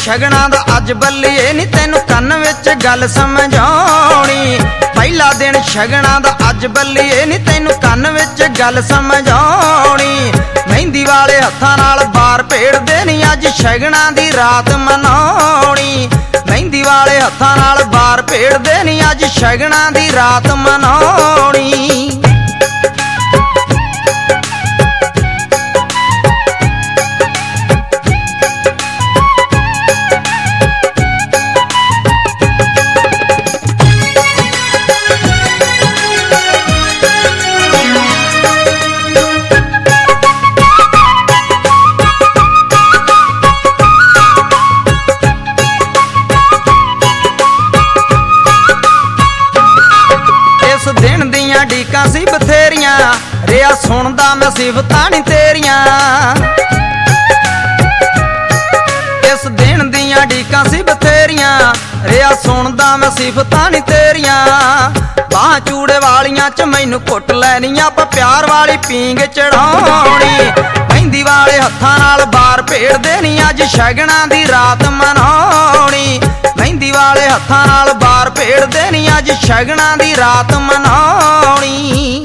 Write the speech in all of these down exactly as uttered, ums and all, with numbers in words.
शगना दा अज बल्लिए नी तैनू कन्न विच गल समझाउणी। पहला दिन शगना दा अज बल्लिए नी तैनू कन्न विच गल समझाउणी। मेहंदी वाले हत्थां नाल बार भेड़दे नी अज शगना दी रात मनाउणी। मेहंदी वाले हत्थां नाल बार भेड़दे नी अज शगना दी रात मनाउणी। दिन दियां डीकां सी बथेरियां, रिया सुनदा मैं सिफतां नी तेरियां। इस दिन दियां डीकां सी बथेरियां, रिया सुनदा मैं सिफतां नी तेरियां। बाह चूड़े वालियां च मैनू कुट लैनी, आपां प्यार वाली पींग चढ़ाउणी। मेहंदी वाले हत्थां नाल बार भेड़दे नी अज शगना दी रात मनाउणी। मेहंदी वाले हत्थां नाल बार भेड़दे नी अज शगना दी रात मनाउणी।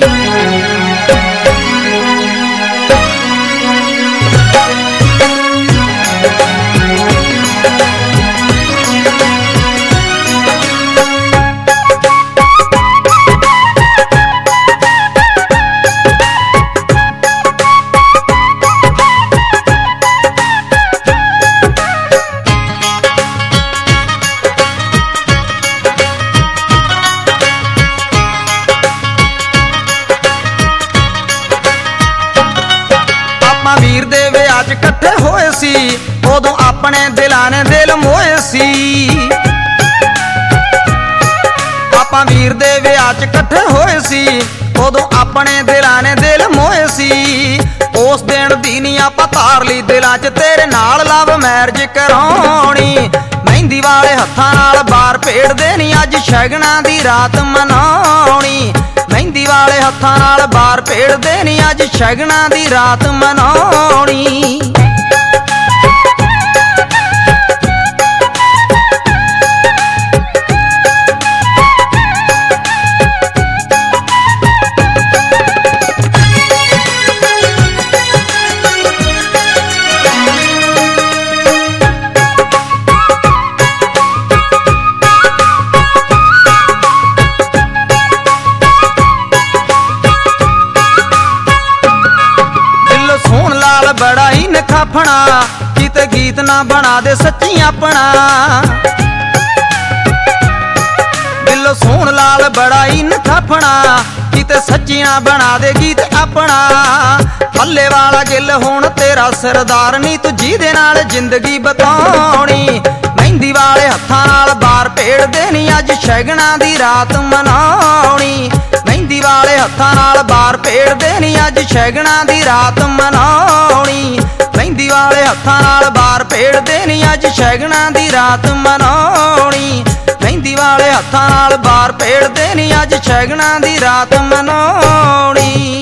वीर दे विआह कट्ठे होए सी, उदों अपने दिलां ने दिल मोए सी। आपां वीर दे विआह कट्ठे होए सी, उदों अपने दिलां ने दिल मोए सी। उस दिन दी नी आपां तार ली दिलां च तेरे नाल लव मैरिज कराउणी। मेहंदी वाले हत्थां नाल बार भेड़दे नी अज शगना दी रात मनाउणी। मेहंदी वाले हत्थां नाल बार भेड़दे नी अज शगना दी रात मनाउणी। बड़ा ही नखाफना, किते गीत ना बना दे सच्ची अपना। दिलों सोहन लाल बड़ा ही नखाफना, किते सच्ची ना बना दे गीत अपना। पल्ले वाला गिल हुण तेरा सरदार नी, तू जिहदे नाल जिंदगी बताउणी। मेहंदी वाले हत्थां नाल बार भेड़दे नी अज शगना दी रात मनाउणी। मेहंदी वाले हत्थां नाल बार भेड़दे नी अज शगना दी रात मनाउणी। मेहंदी वाले हत्थां नाल बार भेड़दे नी अज शगना दी रात मनाउणी। मेहंदी वाले हत्थां नाल बार भेड़दे नी अज शगना दी रात मनाउणी।